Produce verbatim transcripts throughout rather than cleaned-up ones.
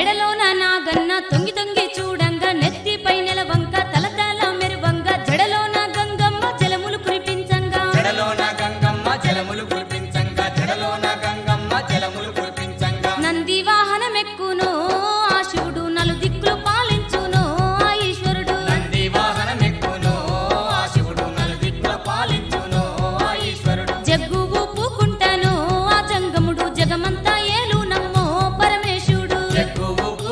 మెడలోన నాగన్న తొంగి తొంగి చూడంగా నెత్తిపై నెలవంక తలతల మెరువంగా జడలోన గంగమ్మ జలములు కురిపించంగా జడలోన గంగమ్మ జలములు కురిపించంగా జడలోన గంగమ్మ జలములు కురిపించంగా నంది వాహనమెక్కును ఆ శివుడు నలు దిక్కులు పాలించును ఆ ఈశ్వరుడు నంది వాహనమెక్కును ఆ శివుడు నలుదిక్కుల పాలించును ఆ ఈశ్వరుడు జగ్గు ఊపుకుంటాను ఆ జంగముడు జగమంతా ఏలు నమ్మో పరమేశుడు జగ్గు ఊపు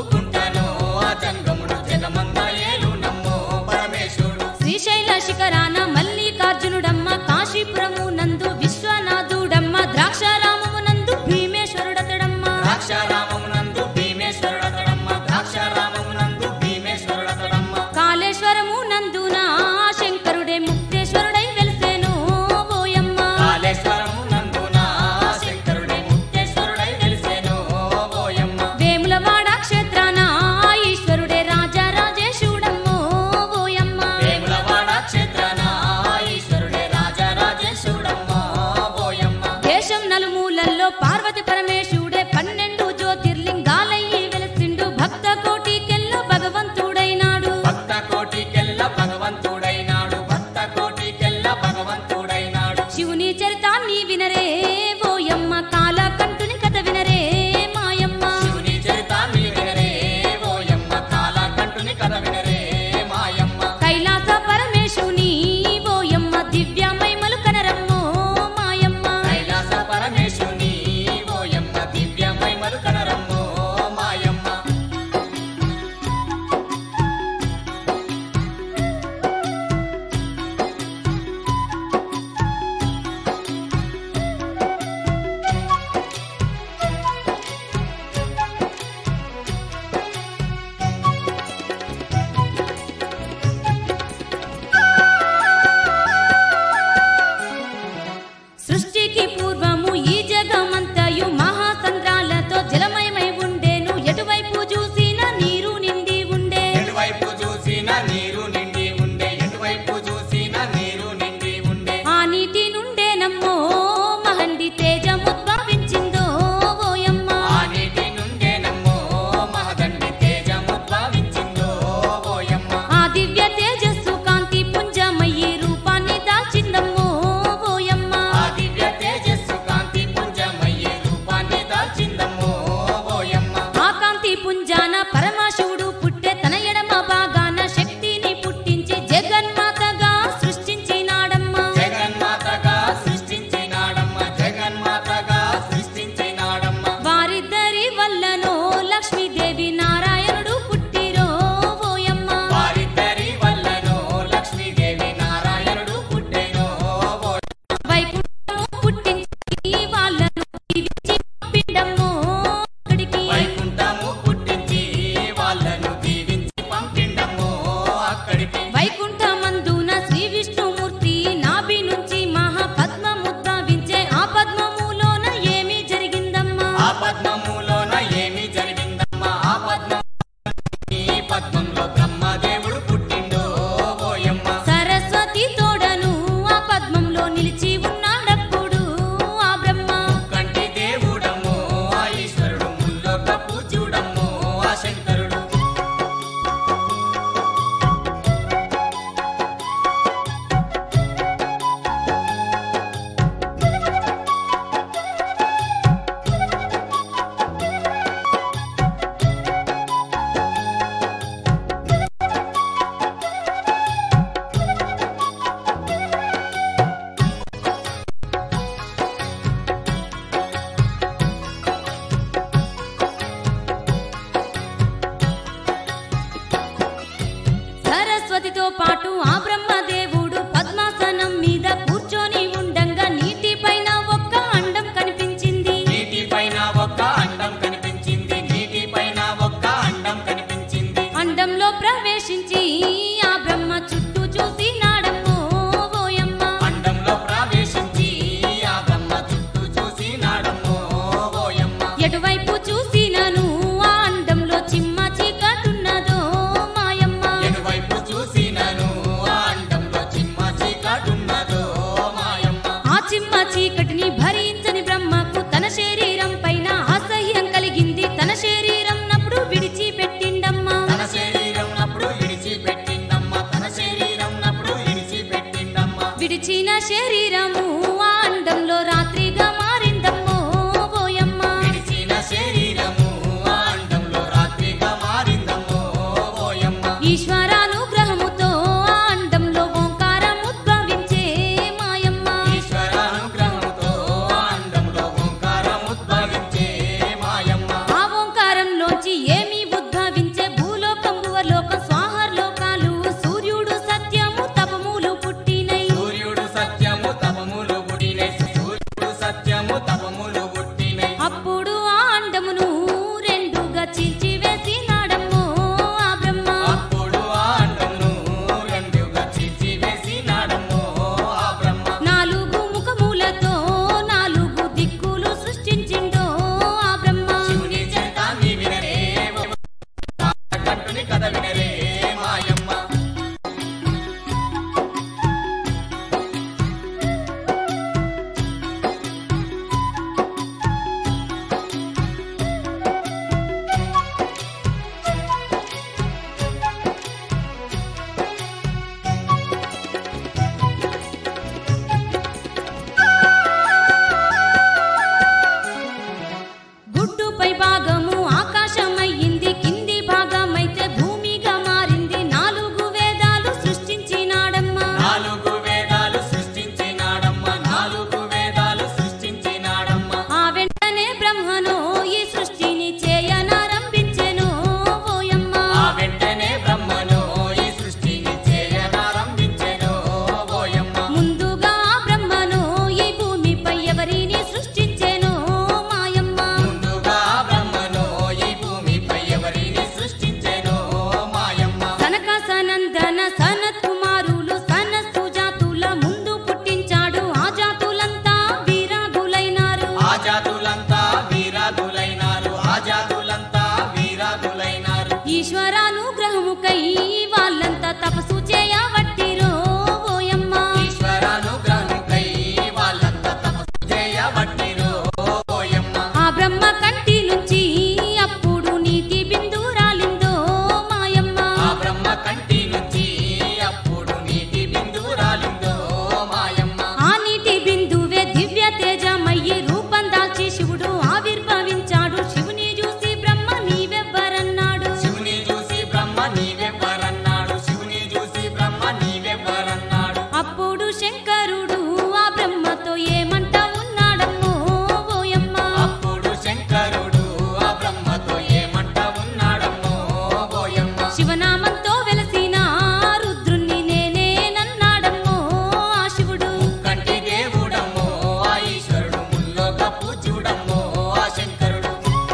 ఈశ్వరానుగ్రహముకై వాళ్ళంతా తపస్సు చేయబట్టిరో ఓయమ్మ. ఈశ్వరానుగ్రహముకై వాళ్ళంతా తపస్సు చేయబట్టిరో ఓయమ్మ. ఆ బ్రహ్మ కంటి నుంచి అప్పుడు నీటి బిందు రాలిందో మాయమ్మ. ఆ బ్రహ్మ కంటి నుంచి అప్పుడు నీటి బిందు రాలిందో మాయమ్మ. ఆ నీటి బిందువే దివ్య తేజమయ్యి రూపం దాల్చి శివుడు ఆవిర్భవించాడు. శివుని చూసి బ్రహ్మ నీవెవ్వరన్నాడు. శివుని చూసి బ్రహ్మ నీవెవ్వరన్నాడు. శివుని చూసి బ్రహ్మ నీవెవ్వరన్నాడు. అప్పుడు శంకరుడు ఆ బ్రహ్మతో ఏమంట ఉన్నాడమ్మో ఓయమ్మ. అప్పుడు శంకరుడు ఆ బ్రహ్మతో ఏమంట ఉన్నాడమ్మో ఓయమ్మ. శివనామంతో వెలసిన రుద్రుణ్ణి నేనేనన్నాడమ్మో ఆ శివుడు. కంటి దేవుడమ్మో ఆ ఈశ్వరుడు. ముల్లోక పూజ్యుడమ్మో ఆ శంకరుడు.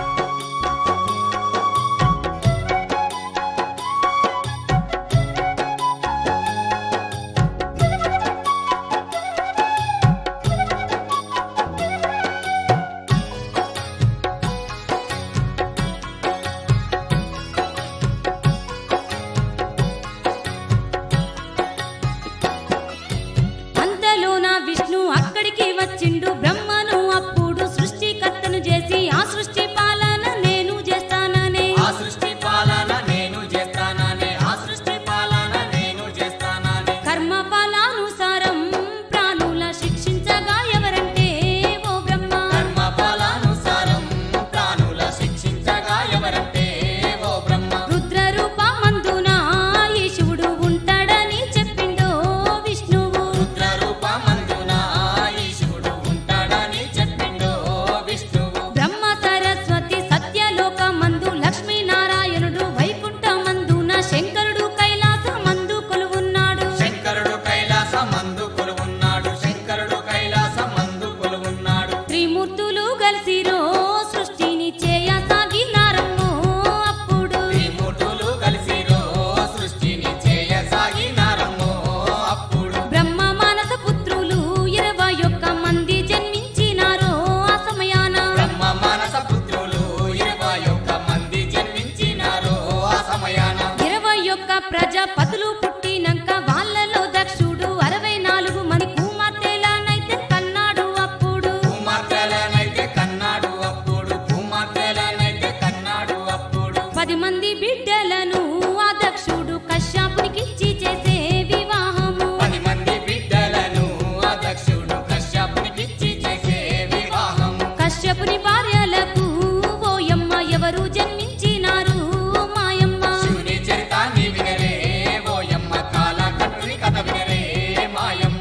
అంతలోన విష్ణు అక్కడికి వచ్చిండు. బ్రహ్మను అప్పుడు సృష్టికర్తను చేసి ఆ సృష్టి పాలన నేను చేస్తాననే. ఆ సృష్టి పాలన నేను చేస్తాననే. ఆ సృష్టి పాలన నేను చేస్తాననే. కర్మ ఫలానుసారం ప్రాణుల శిక్షించగా ఎవరంటే ఓ బ్రహ్మ. కర్మ ఫలానుసారం ప్రాణుల శిక్షించగా ఎవరంటే ఓ బ్రహ్మ. రుద్ర రూపమందున ఈ శివుడు ఉంటాడని చెప్పిండో విష్ణువు. రుద్ర రూపమందున ఈ శివుడు ఉంటాడని చెప్పిండో విష్ణువు. బ్రహ్మ సరస్వతి సత్యలోకమందు లక్ష్మీనారాయణుడు వైకుంఠమందున శంకరుడు కైలాసమందు కొలువున్నాడు. శంకరుడు కైలాసమందు కొలువున్నాడు. శంకరుడు కైలాసమందు కొలువున్నాడు. త్రిమూర్తులు కలిసిరో సృష్టిని చేయసాగినారమ్మో అప్పుడు. త్రిమూర్తులు కలిసిరో సృష్టిని చేయసాగినారమ్మో అప్పుడు. బ్రహ్మ మానస పుత్రులు ఇరవై ఒక్క మంది జన్మించినారో ఆ సమయాన. బ్రహ్మ మానస పుత్రులు ఇరవై ఒక్క మంది జన్మించినారో ఆ సమయాన. ఇరవై ఒక్క ప్రజాపతులు పుట్టినాక వాళ్ళలో దక్షుడు అరవై నాలుగు మంది కుమార్తెలనైతే కన్నాడు అప్పుడు. కుమార్తెలనైతే కన్నాడు అప్పుడు. కుమార్తెలనైతే కన్నాడు అప్పుడు. పది మంది బిడ్డలను ఆ దక్షుడు కశ్యపునికిచ్చి చేసే వివాహము. పది మంది బిడ్డలను ఆ దక్షుడు కశ్యపునికిచ్చి చేసే వివాహం. కశ్యపుని భార్యలకు ఓయమ్మ ఎవరు జన్మించినారు మాయమ్మ. శివుని చరితాన్ని వినరే ఓయమ్మ. కాలకట్టుని కథ వినరే మాయమ్మ.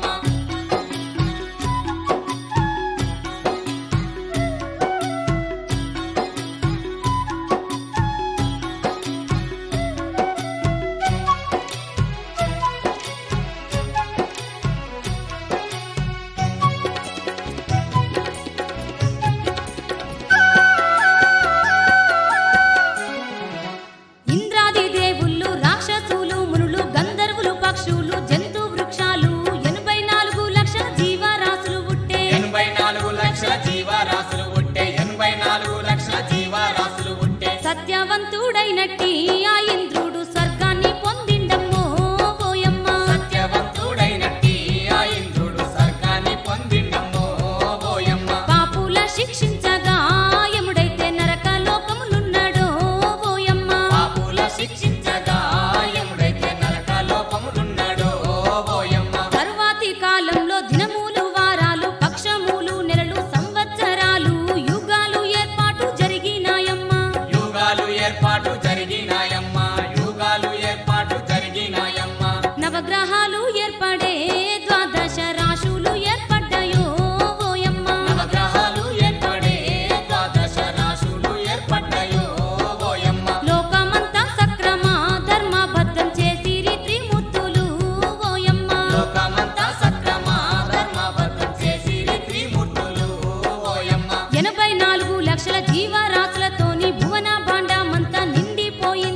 ఇంద్రాది దేవుళ్ళు రాక్షసులు మునులు గంధర్వులు పక్షులు జంతు వృక్షాలు ఎనభై నాలుగు లక్షల జీవరాశులు పుట్టే. ఎనభై నాలుగు లక్షల జీవరాశులు ఉంటే. ఎనభై నాలుగు లక్షల జీవరాశులు ఉంటే. సత్యవంతుడైనట్టి ఆ ఇంద్రుడు స్వర్గాన్ని పొందిండమ్మో ఓయమ్మ. సత్యవంతుడైనట్టి ఆ ఇంద్రుడు స్వర్గాన్ని పొందిండమ్మో ఓయమ్మ. పాపుల శిక్షించగా యముడైతే నరక లోకములున్నాడో ఓయమ్మ. పాపుల శిక్షించగా యముడైతే నరక లోకములున్నాడో ఓయమ్మ. తరువాతి కాలంలో దినములు వారాలు పక్షములు నెలలు సంవత్సరాలు యుగాలు ఏర్పాటు జరిగినాయమ్మ. యుగాలు ఏర్పాటు జరిగినాయమ్మ. యుగాలు ఏర్పాటు జరిగినాయమ్మ. నవగ్రహాలు ఏర్పడే ద్వాదశ రాశులు ఏర్పడ్డాయో ఓయమ్మ. నవగ్రహాలు ఏర్పడే ద్వాదశ రాశులు ఏర్పడ్డాయో ఓయమ్మ. లోకమంతా సక్రమ ధర్మబద్ధం చేసిరి త్రిమూర్తులు ఓయమ్మ. లోకమంతా సక్రమ ధర్మబద్ధం చేసిరి త్రిమూర్తులు ఓయమ్మ. ఎనభై నాలుగు లక్షల జీవరాశులతోని భువన భాండమంతా నిండిపోయింది.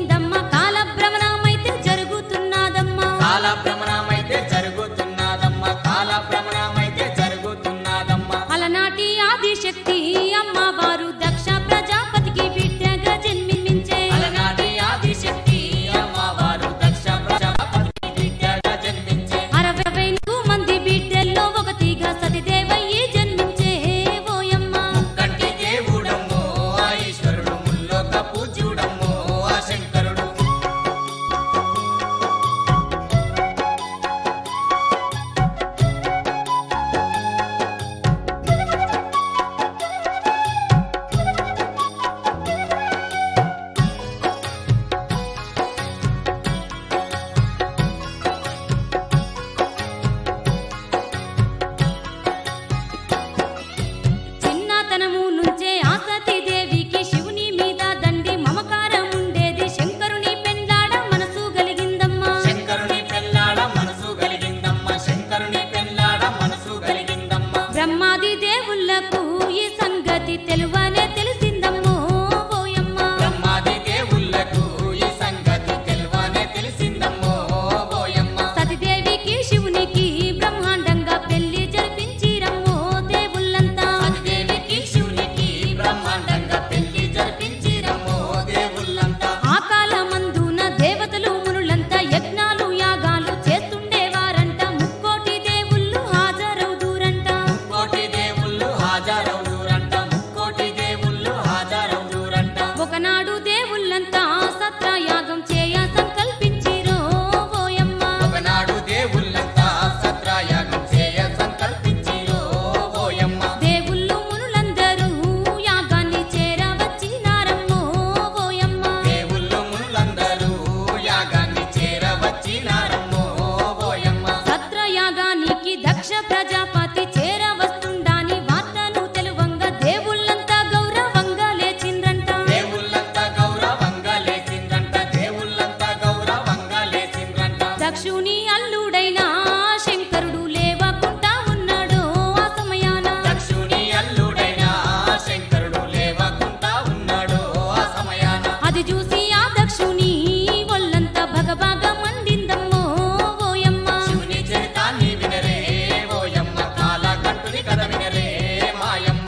అది చూసి ఆ దక్షుని ఒళ్ళంతా భగభగ మండిందమ్మో ఓయమ్మ. శివుని చరితాన్ని వినరే ఓయమ్మ, కాలకంఠుని కథ వినరే మాయమ్మ.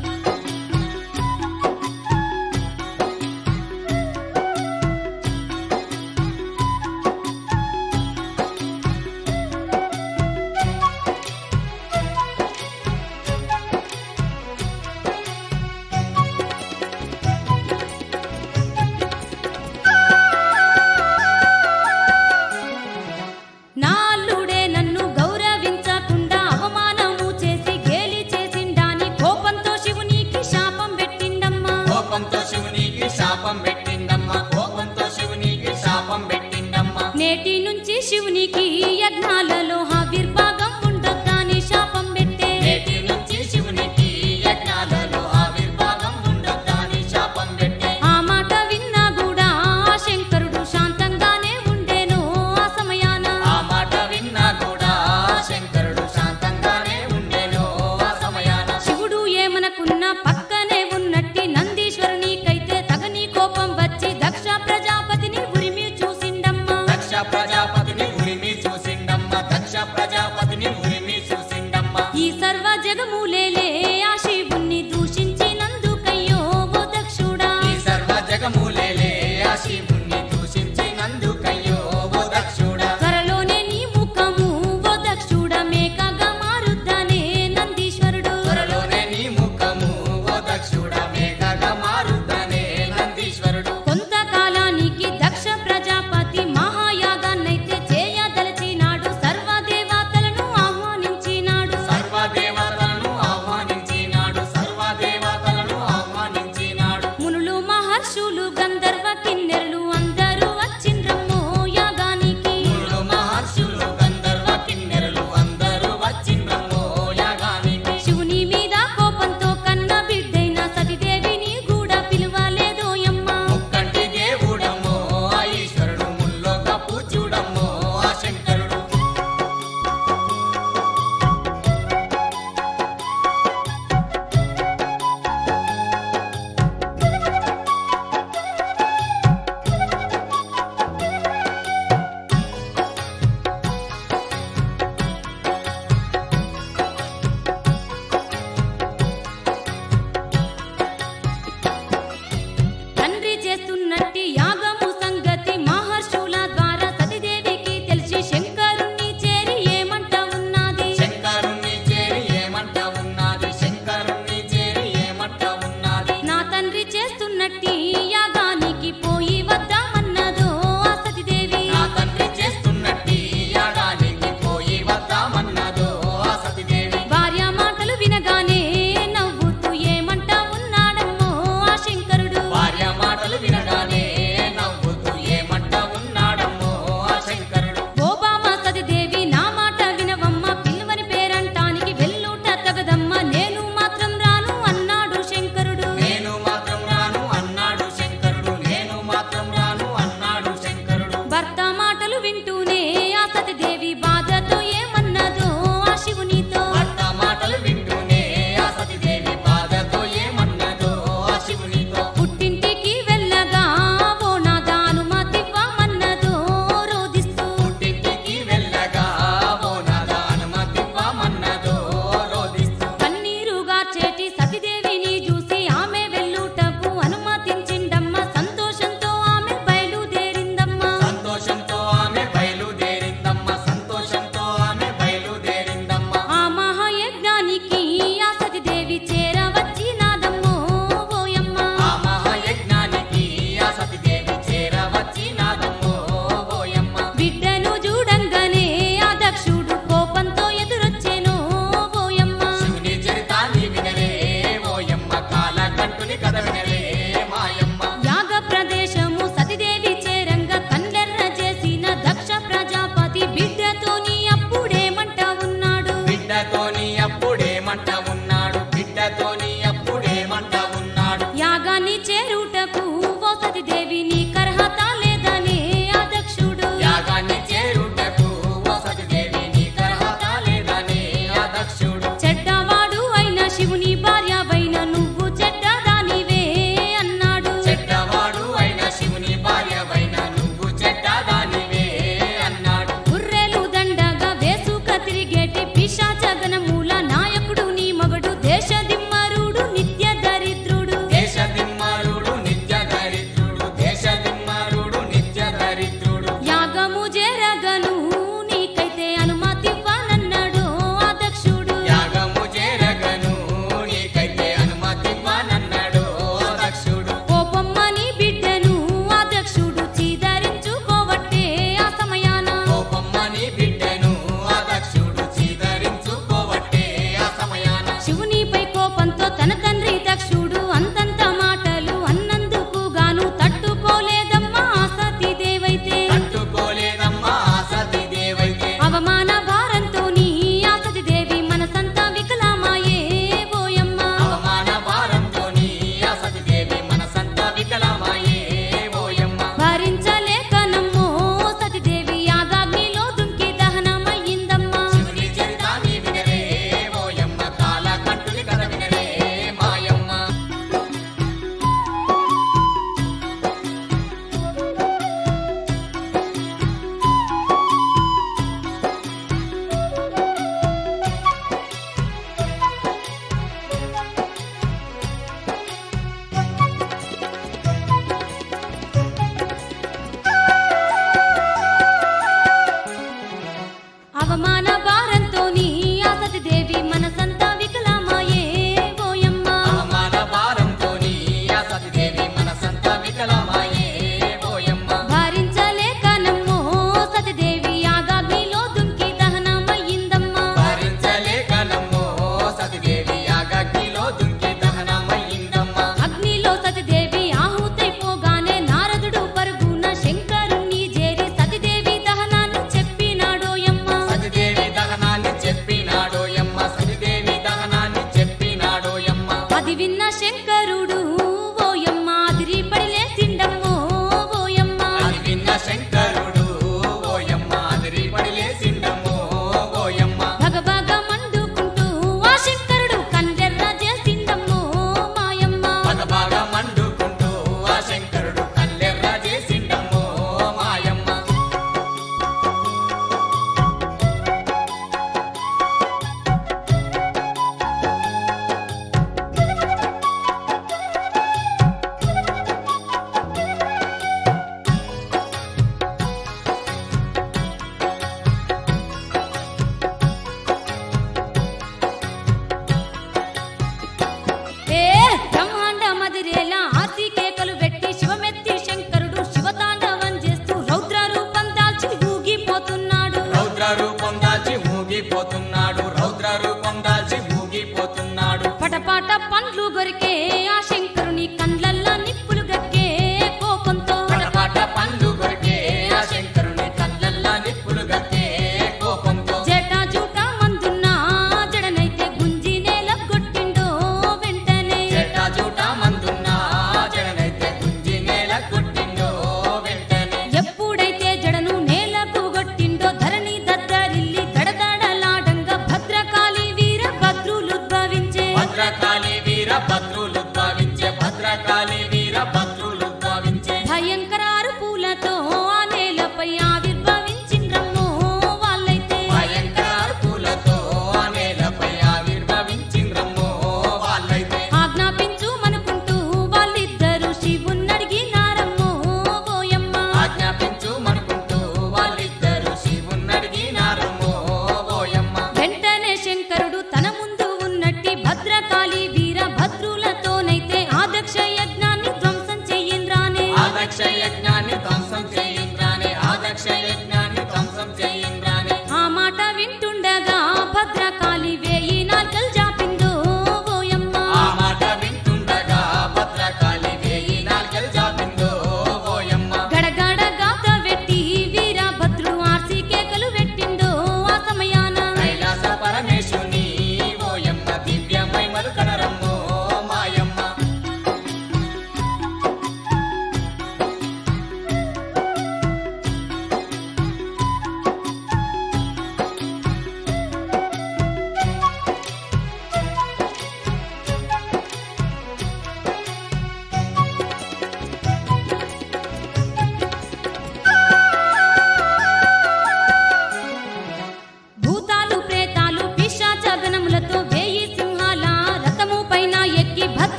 నాల్లుడే నన్ను గౌరవించకుండా అవమానము చేసి గేలి చేసిండాని కోపంతో శివునికి శాపం పెట్టిండమ్మా. కోపంతో శివునికి శాపం పెట్టిండమ్మ, కోపంతో శివునికి శాపం పెట్టిండమ్మ. నేటి నుంచి శివునికి యజ్ఞాలలో ఆవిర్భాగం ఉండొద్దని శాపం పెట్టే. నేటి నుంచి శివునికి యజ్ఞాలలో ఆవిర్భాగం ఉండొద్దని శాపం పెట్టే. ఆ మాట విన్నా కూడా ఆ శంకరుడు శాంతంగానే ఉండేను ఆ సమయాన. ఆ మాట విన్నా కూడా శంకరుడు శాంతంగానే ఉండేను ఆ సమయాన. శివుడు ఏమనకున్నా పక్కనే ఉన్నట్టి నందీశ్వరునికైతే తగని కోపం వచ్చి దక్ష ప్రజాపతిని ఉరిమి చూసిండమ్మా. దక్ష ప్రజాపతిని ఉరిమి చూసిండమ్మ, దక్ష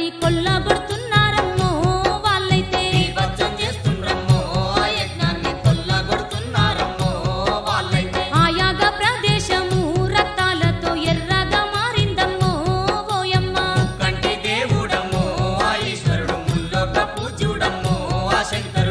యజ్ఞాన్ని కొల్లగొడుతున్నారమ్మో వాళ్ళైతే బీభత్సం చేస్తుండ్రమ్మో ఆ యజ్ఞాన్ని కొల్లగొడుతున్నారమ్మో వాళ్ళైతే ఆ యాగ ప్రదేశము రక్తాలతో ఎర్రగా మారిందమ్మో ఓయమ్మ కంటి దేవుడమ్మో ఆ ఈశ్వరుడు ముల్లోక పూజ్యుడమ్మో ఆ శంకరుడు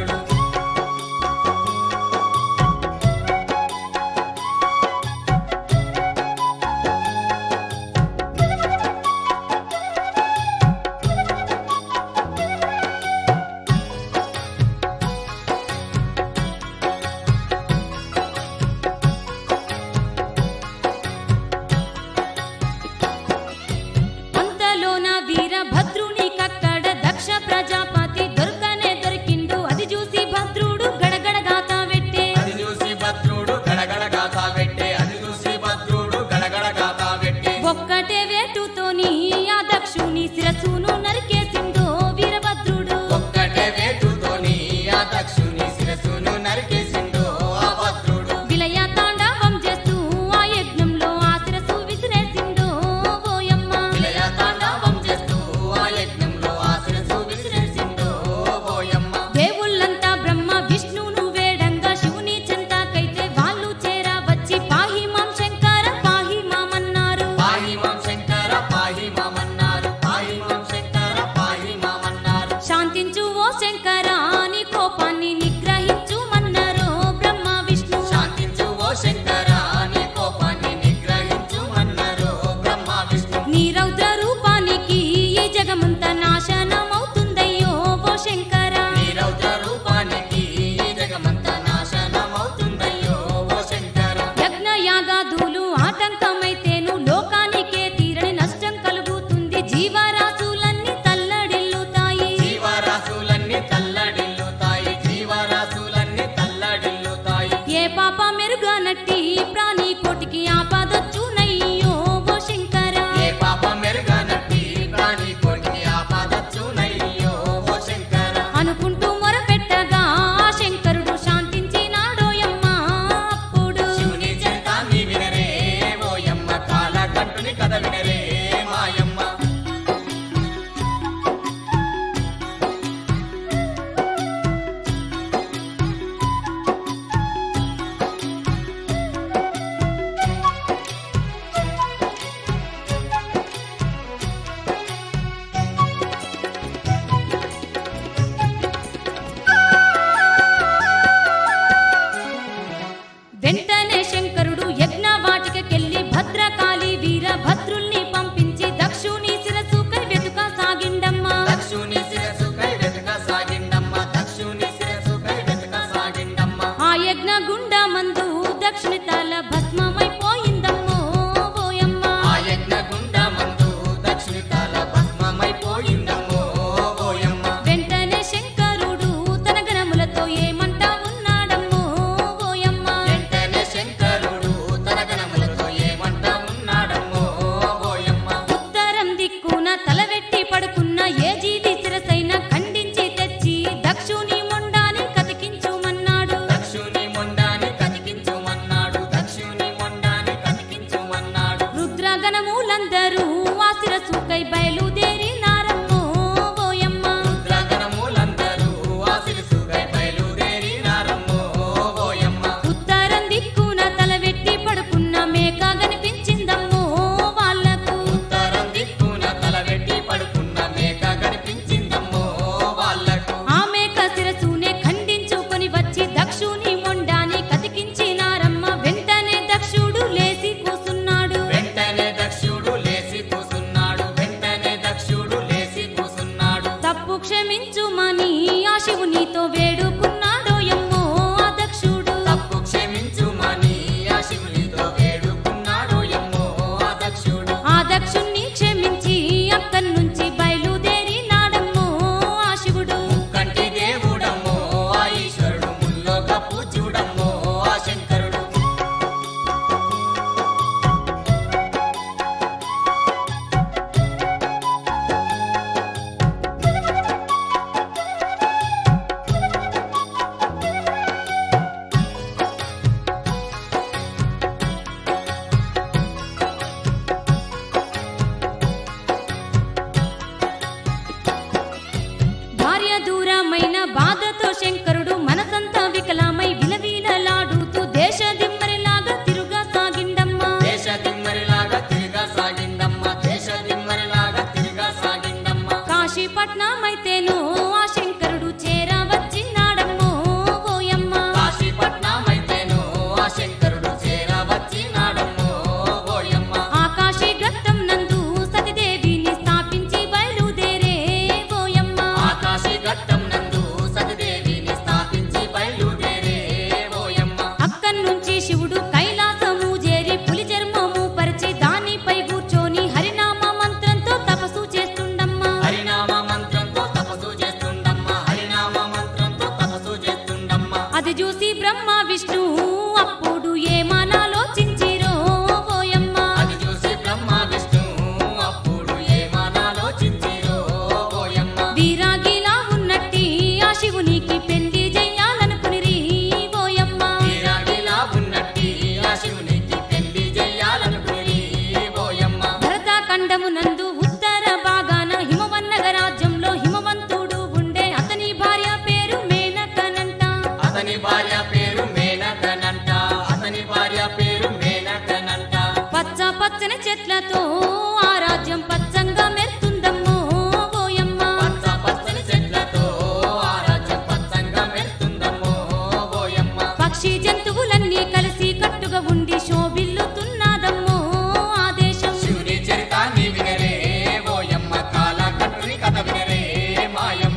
కాశీపట్నమైతేనో ఆ శంకరుడు చేరవచ్చినాడమ్మో ఓయమ్మ కాశీపట్నమైతేనో ఆ శంకరుడు చేరవచ్చినాడమ్మో ఓయమ్మ ఆకాశీ గట్టం నందు సతిదేవిని స్థాపించి బయలుదేరే ఓయమ్మ ఆకాశీ ఘట్టం నందు సతిదేవిని స్థాపించి బయలుదేరే ఓయమ్మ అక్కన్నుంచి శివుడు కైలాసము చేరి పులి చర్మము పరిచి దానిపై కూర్చొని హరినామ మంత్రంతో తపస్సు చేస్తుండమ్మా హరినామ మంత్రంతో తపస్సు చేస్తుండమ్మా హరినామ మంత్రంతో తపస్సు చేస్తుండమ్మా అది చూసి బ్రహ్మ విష్ణు అప్పుడు ఏమనాలోచించిరో ఓయమ్మ అది చూసి బ్రహ్మ విష్ణు అప్పుడు ఏమనాలోచించిరో ఓయమ్మ వీరాగిలా ఉన్నట్టి ఆ శివునికి పెళ్లి చెయ్యాలనుకునిరి ఓయమ్మ వీరాగిలా ఉన్నట్టి ఆ శివునికి పెళ్లి చెయ్యాలనుకుని ఓయమ్మ భరతఖండము నందు ఉత్తర భాగాన హిమవన్నగ రాజ్యంలో హిమవంతుడు ఉండే అతని భార్య పేరు మేనకనంట అతని భార్య పేరు మేనకనంట అతని భార్య పేరు మేనకనంట పచ్చ పచ్చని చెట్లతో ఆ రాజ్యం పచ్చంగా మెరుతుందమ్మో ఓయమ్మ పచ్చ పచ్చని చెట్లతో ఆ రాజ్యం పచ్చంగా మెరుతుందమ్మో ఓయమ్మ పక్షి జంతువులన్నీ కలిసి కట్టుగా ఉండి శోభిల్లుతున్నదమ్మో ఆ దేశం శివుని చరితాన్ని వినరే ఓయమ్మ కాల కట్టుని కథ వినరే మాయమ్మ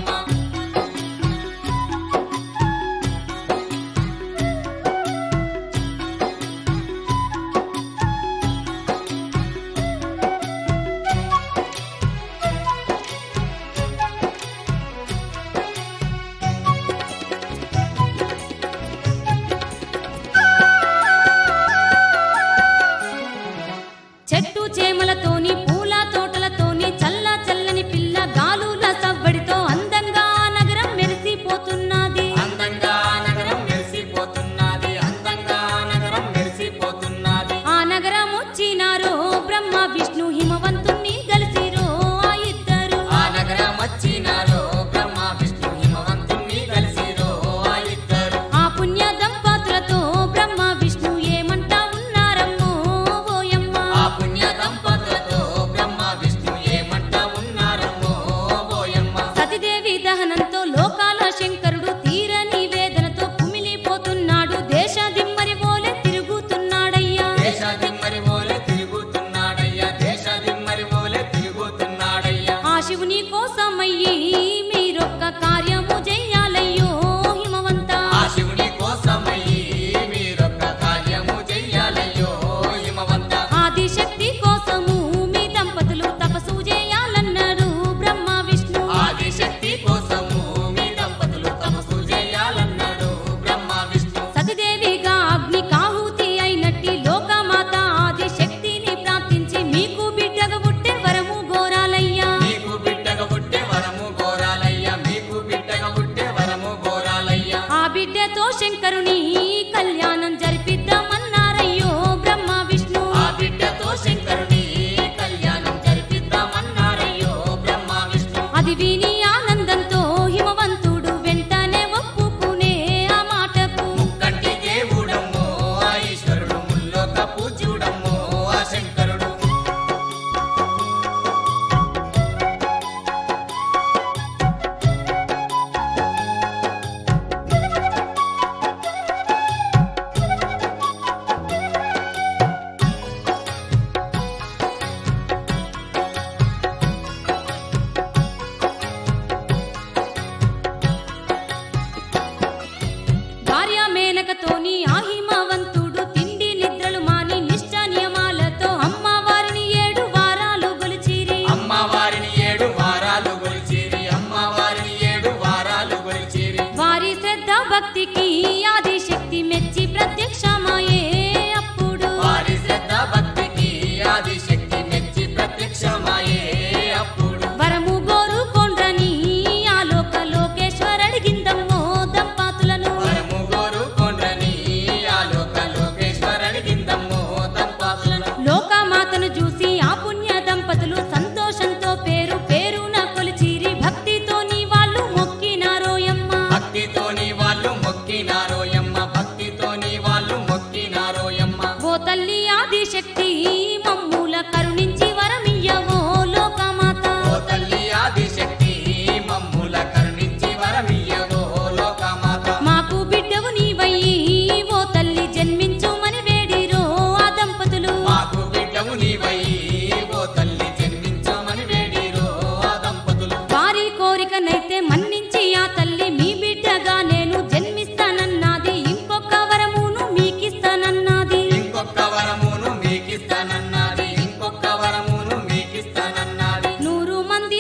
చెట్టు చేమలతోని పూల తోటలతోని చల్ల చల్లని పిల్ల గాలుల సవ్వడితో అందంగా ఆ నగరం మెరిసిపోతున్నది అందంగా నగరం మెరిసిపోతున్నది అందంగా నగరం మెరిసిపోతున్నది ఆ నగరం వచ్చినారో బ్రహ్మ విష్ణు హిమవంతుణ్ణి కలిసిరో ఆ ఇద్దరు ఆ నగరం వచ్చినారో బ్రహ్మ విష్ణు హిమవంతుణ్ణి కలిసిరో ఆ ఇద్దరు ఆ పుణ్య దంపతులతో బ్రహ్మ విష్ణు ఏమంటా ఉన్నారమ్మో ఓయమ్మ ఆ పుణ్య దంపతులతో బ్రహ్మ విష్ణు ఏమంటా ఉన్నారమ్మో ఓయమ్మ సతిదేవి దహనంతో లోకాల శంకరుడు తీరని వేదనతో కుమిలిపోతున్నాడు దేశ దిమ్మరి పోలే తిరుగుతున్నాడయ్యా దేశ దిమ్మరి ఓలే తిరుగుతున్నాడయ్యా దేశ దిమ్మరి ఓలే తిరుగుతున్నాడయ్యా ఆ శివుని కోసమయ్యి మీరొక్క కార్యము చెయ్యాలయ్యో హిమవంత ఆ శివుని కోసమయ్యి మీరొక్క కార్యము చెయ్యాలయ్యో హిమవంత ఆదిశక్తి కోసము మీ దంపతులు తపస్సు చేయాలన్నారు బ్రహ్మ విష్ణు ఆదిశక్తి కోసము మీ దంపతులు తపస్సు చేయాలన్నాడు బ్రహ్మ విష్ణు సతిదేవిగా అగ్ని కాహుతి అయినట్టి లోకమాత ఆదిశక్తిని ప్రార్థించి మీకు బిడ్డగా పుట్టే వరము గోరాలయ్యా మీకు బిడ్డగా పుట్టే వరము గోరాలయ్యా మీకు బిడ్డగా పుట్టే వరము గోరాలయ్యా ఆ బిడ్డతో శంకరుని కళ్యాణం జరిపిద్దామన్నారయ్యో బ్రహ్మ విష్ణు ఆ బిడ్డతో శంకరుని కళ్యాణం జరిపిద్దామన్నారయ్యో బ్రహ్మ విష్ణు అది విని ఆనందంతో హిమవంతుడు వెంటనే ఒప్పుకునే ఆ మాటకు కంటి దేవుడమ్మో ఆ ఈశ్వరుడు ముల్లోక పూజ్యుడమ్మో ఆ శంకరుడు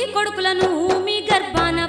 కొడుకులను మీ గర్భాన